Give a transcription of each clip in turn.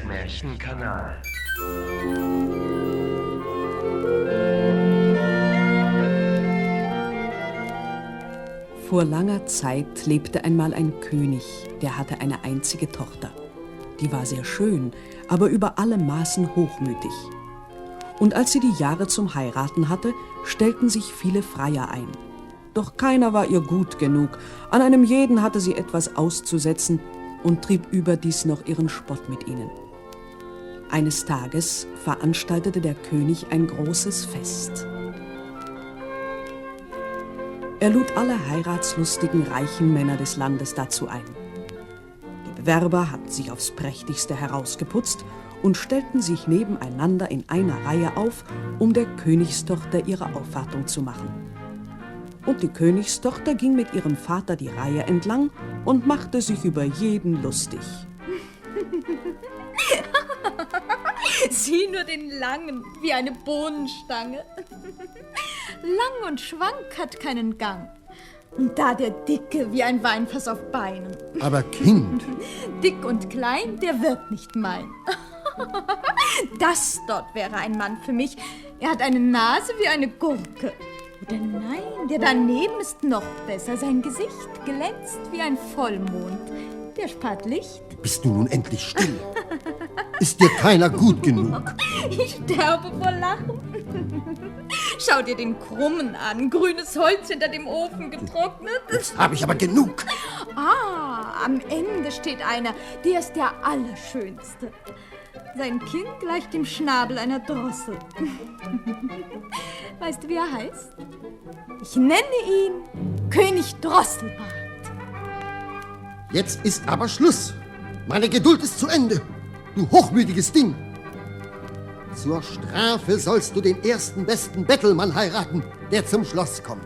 Märchenkanal. Vor langer Zeit lebte einmal ein König, der hatte eine einzige Tochter. Die war sehr schön, aber über alle Maßen hochmütig. Und als sie die Jahre zum Heiraten hatte, stellten sich viele Freier ein. Doch keiner war ihr gut genug, an einem jeden hatte sie etwas auszusetzen und trieb überdies noch ihren Spott mit ihnen. Eines Tages veranstaltete der König ein großes Fest. Er lud alle heiratslustigen, reichen Männer des Landes dazu ein. Die Bewerber hatten sich aufs Prächtigste herausgeputzt und stellten sich nebeneinander in einer Reihe auf, um der Königstochter ihre Aufwartung zu machen. Und die Königstochter ging mit ihrem Vater die Reihe entlang und machte sich über jeden lustig. Sieh nur den Langen, wie eine Bohnenstange. Lang und schwank, hat keinen Gang. Und da der Dicke, wie ein Weinfass auf Beinen. Aber Kind. Dick und klein, der wird nicht mein. Das dort wäre ein Mann für mich. Er hat eine Nase wie eine Gurke. Oder nein, der daneben ist noch besser. Sein Gesicht glänzt wie ein Vollmond. Der spart Licht. Bist du nun endlich still? Ist dir keiner gut genug? Ich sterbe vor Lachen. Schau dir den Krummen an. Grünes Holz hinter dem Ofen getrocknet. Jetzt habe ich aber genug. Am Ende steht einer, der ist der Allerschönste. Sein Kinn gleicht dem Schnabel einer Drossel. Weißt du, wie er heißt? Ich nenne ihn König Drosselbart. Jetzt ist aber Schluss. Meine Geduld ist zu Ende, du hochmütiges Ding. Zur Strafe sollst du den ersten besten Bettelmann heiraten, der zum Schloss kommt.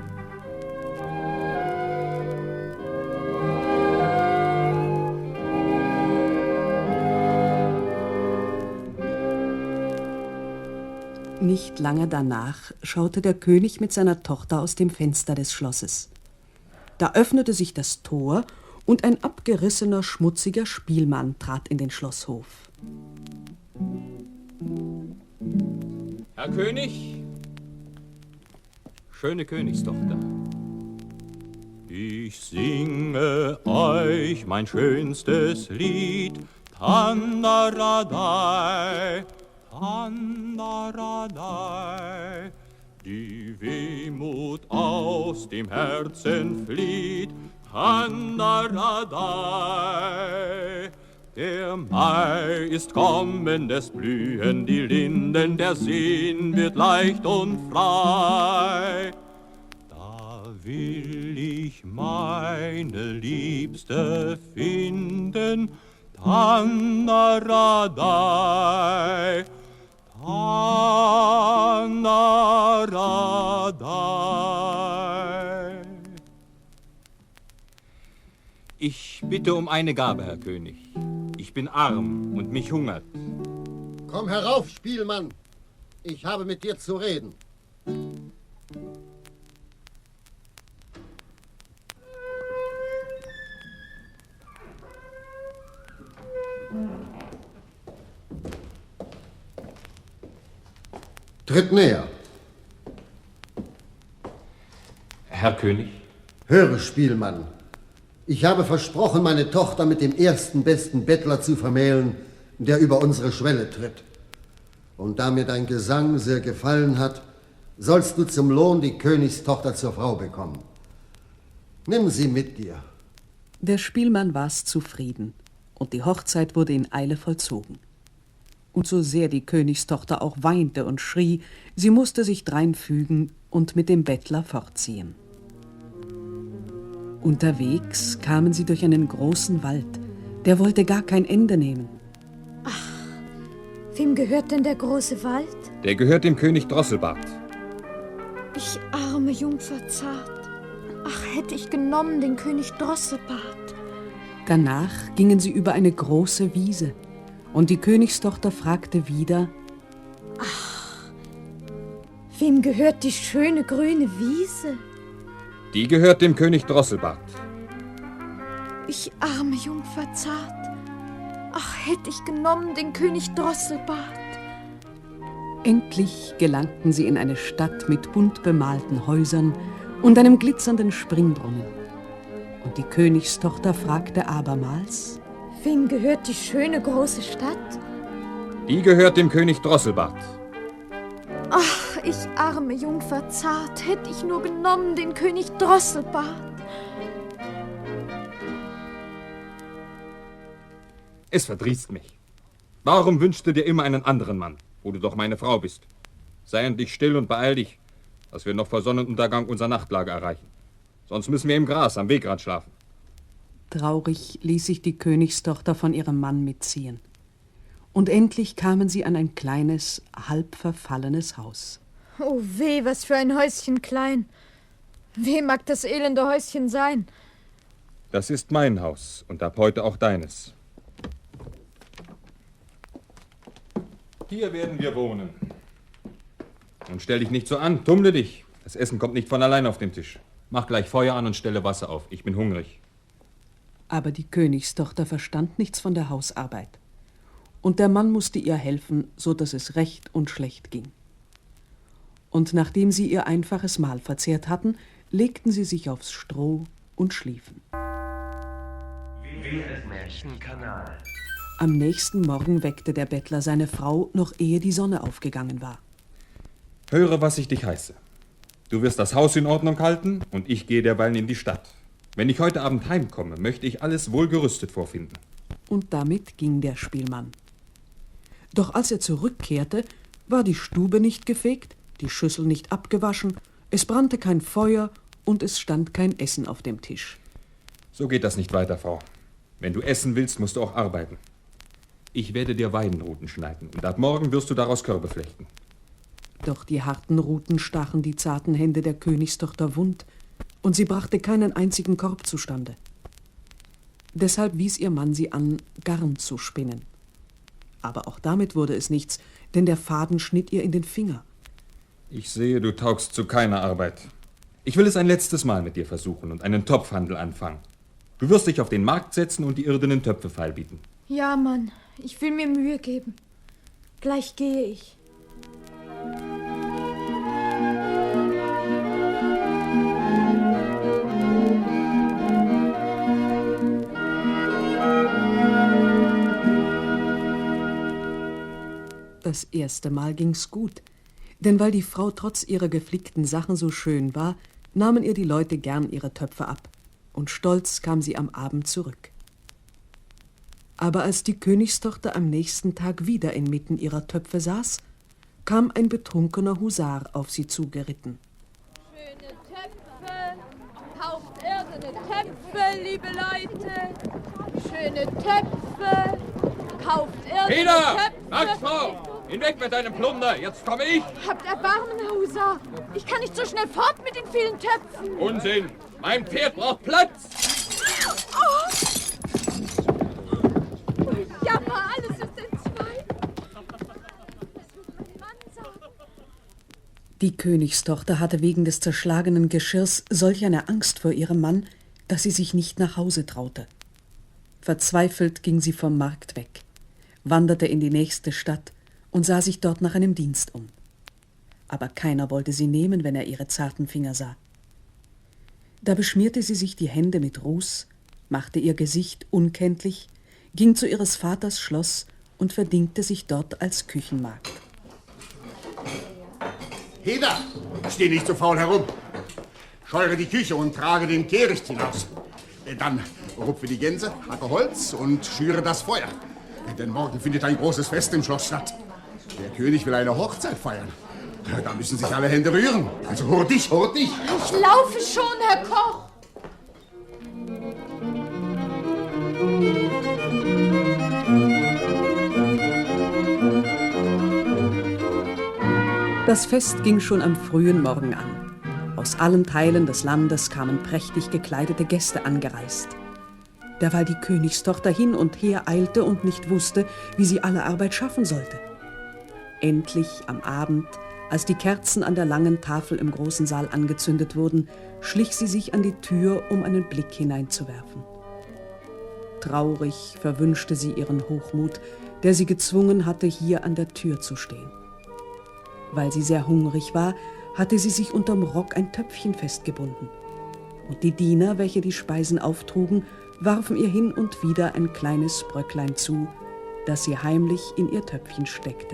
Nicht lange danach schaute der König mit seiner Tochter aus dem Fenster des Schlosses. Da öffnete sich das Tor und ein abgerissener, schmutziger Spielmann trat in den Schlosshof. Herr König, schöne Königstochter. Ich singe euch mein schönstes Lied, Tandaradai, Tandaradai. Die Wehmut aus dem Herzen flieht, Tandaradai. Der Mai ist kommen, es blühen die Linden, der Sinn wird leicht und frei. Da will ich meine Liebste finden, Tandaradai, Tandaradai. Ich bitte um eine Gabe, Herr König. Ich bin arm und mich hungert. Komm herauf, Spielmann. Ich habe mit dir zu reden. Tritt näher. Herr König? Höre, Spielmann. Ich habe versprochen, meine Tochter mit dem ersten besten Bettler zu vermählen, der über unsere Schwelle tritt. Und da mir dein Gesang sehr gefallen hat, sollst du zum Lohn die Königstochter zur Frau bekommen. Nimm sie mit dir. Der Spielmann war's zufrieden, und die Hochzeit wurde in Eile vollzogen. Und so sehr die Königstochter auch weinte und schrie, sie musste sich drein fügen und mit dem Bettler fortziehen. Unterwegs kamen sie durch einen großen Wald, der wollte gar kein Ende nehmen. Ach, wem gehört denn der große Wald? Der gehört dem König Drosselbart. Ich arme Jungfer zart. Ach, hätte ich genommen den König Drosselbart. Danach gingen sie über eine große Wiese, und die Königstochter fragte wieder: Ach, wem gehört die schöne grüne Wiese? Die gehört dem König Drosselbart. Ich arme Jungfer zart. Ach, hätte ich genommen den König Drosselbart. Endlich gelangten sie in eine Stadt mit bunt bemalten Häusern und einem glitzernden Springbrunnen. Und die Königstochter fragte abermals: Wem gehört die schöne große Stadt? Die gehört dem König Drosselbart. Ach, ich arme Jungfer zart, hätte ich nur genommen den König Drosselbart. Es verdrießt mich. Warum wünschst du dir immer einen anderen Mann, wo du doch meine Frau bist? Sei endlich still und beeil dich, dass wir noch vor Sonnenuntergang unser Nachtlager erreichen. Sonst müssen wir im Gras am Wegrand schlafen. Traurig ließ sich die Königstochter von ihrem Mann mitziehen. Und endlich kamen sie an ein kleines, halb verfallenes Haus. Oh weh, was für ein Häuschen klein. Wem mag das elende Häuschen sein? Das ist mein Haus und ab heute auch deines. Hier werden wir wohnen. Und stell dich nicht so an, tummle dich. Das Essen kommt nicht von allein auf den Tisch. Mach gleich Feuer an und stelle Wasser auf. Ich bin hungrig. Aber die Königstochter verstand nichts von der Hausarbeit. Und der Mann musste ihr helfen, so dass es recht und schlecht ging. Und nachdem sie ihr einfaches Mahl verzehrt hatten, legten sie sich aufs Stroh und schliefen. Am nächsten Morgen weckte der Bettler seine Frau, noch ehe die Sonne aufgegangen war. Höre, was ich dich heiße. Du wirst das Haus in Ordnung halten und ich gehe derweil in die Stadt. Wenn ich heute Abend heimkomme, möchte ich alles wohl gerüstet vorfinden. Und damit ging der Spielmann. Doch als er zurückkehrte, war die Stube nicht gefegt, die Schüssel nicht abgewaschen, es brannte kein Feuer und es stand kein Essen auf dem Tisch. So geht das nicht weiter, Frau. Wenn du essen willst, musst du auch arbeiten. Ich werde dir Weidenruten schneiden und ab morgen wirst du daraus Körbe flechten. Doch die harten Ruten stachen die zarten Hände der Königstochter wund und sie brachte keinen einzigen Korb zustande. Deshalb wies ihr Mann sie an, Garn zu spinnen. Aber auch damit wurde es nichts, denn der Faden schnitt ihr in den Finger. Ich sehe, du taugst zu keiner Arbeit. Ich will es ein letztes Mal mit dir versuchen und einen Topfhandel anfangen. Du wirst dich auf den Markt setzen und die irdenen Töpfe feilbieten. Ja, Mann, ich will mir Mühe geben. Gleich gehe ich. Das erste Mal ging's gut, denn weil die Frau trotz ihrer geflickten Sachen so schön war, nahmen ihr die Leute gern ihre Töpfe ab, und stolz kam sie am Abend zurück. Aber als die Königstochter am nächsten Tag wieder inmitten ihrer Töpfe saß, kam ein betrunkener Husar auf sie zugeritten. Schöne Töpfe, kauft irdene Töpfe, liebe Leute. Schöne Töpfe, kauft irdene Peter! Töpfe. Marktfrau! Hinweg mit deinem Plunder, jetzt komme ich! Habt Erbarmen, Herr Husar. Ich kann nicht so schnell fort mit den vielen Töpfen. Unsinn! Mein Pferd braucht Platz! Oh. Jammer, alles ist entzwei. Was wird mein Mann sagen? Die Königstochter hatte wegen des zerschlagenen Geschirrs solch eine Angst vor ihrem Mann, dass sie sich nicht nach Hause traute. Verzweifelt ging sie vom Markt weg, wanderte in die nächste Stadt und sah sich dort nach einem Dienst um. Aber keiner wollte sie nehmen, wenn er ihre zarten Finger sah. Da beschmierte sie sich die Hände mit Ruß, machte ihr Gesicht unkenntlich, ging zu ihres Vaters Schloss und verdingte sich dort als Küchenmagd. Heda, steh nicht so faul herum. Scheure die Küche und trage den Kehricht hinaus. Dann rupfe die Gänse, hacke Holz und schüre das Feuer. Denn morgen findet ein großes Fest im Schloss statt. Der König will eine Hochzeit feiern. Da müssen sich alle Hände rühren. Also hurt dich, hurt dich. Ich laufe schon, Herr Koch. Das Fest ging schon am frühen Morgen an. Aus allen Teilen des Landes kamen prächtig gekleidete Gäste angereist. Derweil die Königstochter hin und her eilte und nicht wusste, wie sie alle Arbeit schaffen sollte. Endlich am Abend, als die Kerzen an der langen Tafel im großen Saal angezündet wurden, schlich sie sich an die Tür, um einen Blick hineinzuwerfen. traurig verwünschte sie ihren Hochmut, der sie gezwungen hatte, hier an der Tür zu stehen. Weil sie sehr hungrig war, hatte sie sich unterm Rock ein Töpfchen festgebunden. Und die Diener, welche die Speisen auftrugen, warfen ihr hin und wieder ein kleines Bröcklein zu, das sie heimlich in ihr Töpfchen steckte.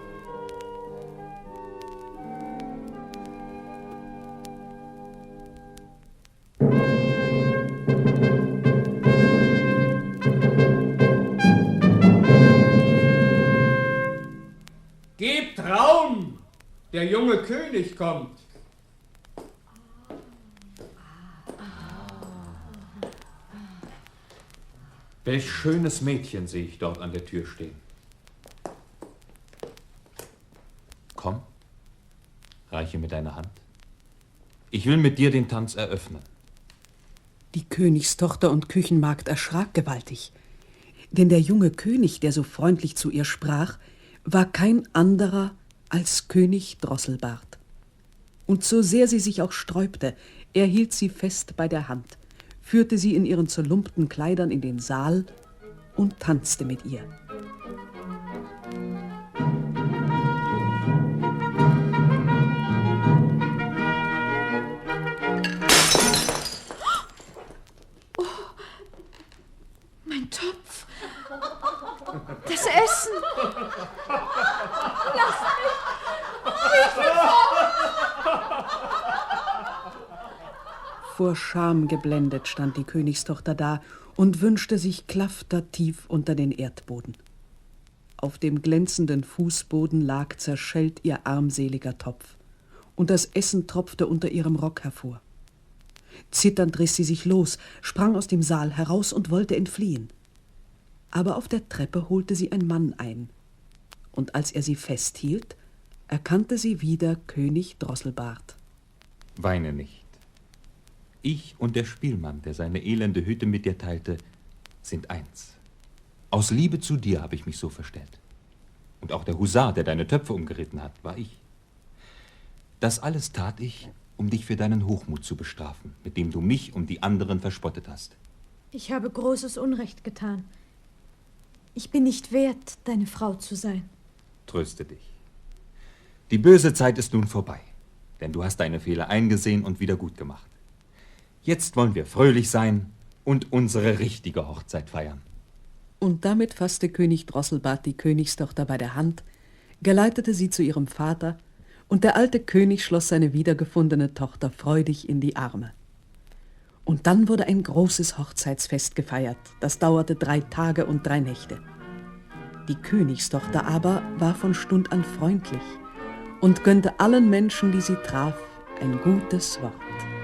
Gebt Raum! Der junge König kommt. Welch schönes Mädchen sehe ich dort an der Tür stehen. Komm, reiche mir deine Hand. Ich will mit dir den Tanz eröffnen. Die Königstochter und Küchenmagd erschrak gewaltig, denn der junge König, der so freundlich zu ihr sprach, war kein anderer als König Drosselbart. Und so sehr sie sich auch sträubte, er hielt sie fest bei der Hand, führte sie in ihren zerlumpten Kleidern in den Saal und tanzte mit ihr. Mein Topf. Das Essen. Lass mich. Ich will fort. Vor Scham geblendet stand die Königstochter da und wünschte sich klaftertief unter den Erdboden. Auf dem glänzenden Fußboden lag zerschellt ihr armseliger Topf, und das Essen tropfte unter ihrem Rock hervor. Zitternd riss sie sich los, sprang aus dem Saal heraus und wollte entfliehen. Aber auf der Treppe holte sie ein Mann ein, und als er sie festhielt, erkannte sie wieder König Drosselbart. Weine nicht. Ich und der Spielmann, der seine elende Hütte mit dir teilte, sind eins. Aus Liebe zu dir habe ich mich so verstellt. Und auch der Husar, der deine Töpfe umgeritten hat, war ich. Das alles tat ich, um dich für deinen Hochmut zu bestrafen, mit dem du mich und die anderen verspottet hast. Ich habe großes Unrecht getan. Ich bin nicht wert, deine Frau zu sein. Tröste dich. Die böse Zeit ist nun vorbei, denn du hast deine Fehler eingesehen und wieder gut gemacht. Jetzt wollen wir fröhlich sein und unsere richtige Hochzeit feiern. Und damit fasste König Drosselbart die Königstochter bei der Hand, geleitete sie zu ihrem Vater, und der alte König schloss seine wiedergefundene Tochter freudig in die Arme. Und dann wurde ein großes Hochzeitsfest gefeiert, das dauerte 3 Tage und 3 Nächte. Die Königstochter aber war von Stund an freundlich und gönnte allen Menschen, die sie traf, ein gutes Wort.